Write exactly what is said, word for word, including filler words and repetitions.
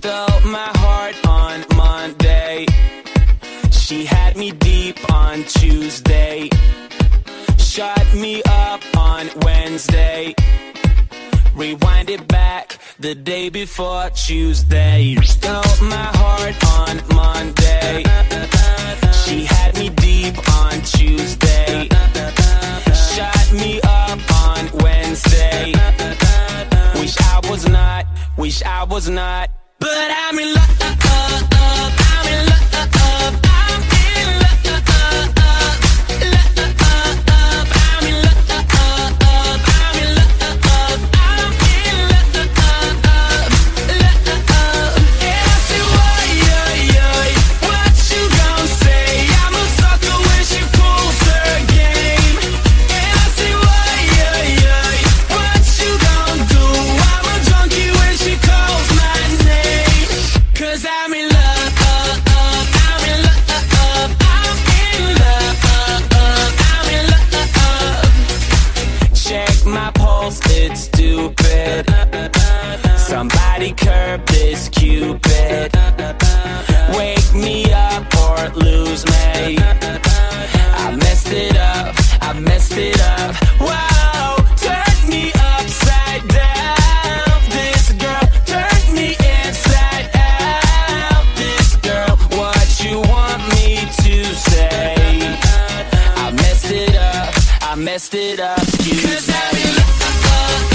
Stole my heart on Monday. She had me deep on Tuesday. Shut me up on Wednesday. Rewind it back the day before Tuesday. Stole my heart on Monday. She had me deep on Tuesday. Shut me up on Wednesday. Wish I was not, wish I was not. But I'm in love, I'm in love, I'm in love, I'm in love, I'm in love, I'm in love, I'm in love, and I say, why, yeah, yeah, what you gon' say? I'm a sucker when she pulls her game. And I say, why, yeah, yeah, what you gon' do? I'm a junkie when she calls my name. Cause I'm in love, I'm in love, I'm in love, I'm in love. Check my pulse, it's stupid. Somebody curb this Cupid. Wake me up or lose me. I messed it up, I messed it up. Wow, turn me upside down. This girl turned me inside out. This girl, what you want me to say? I messed it up, I messed it up. Excuse me. 'Cause I'm in love.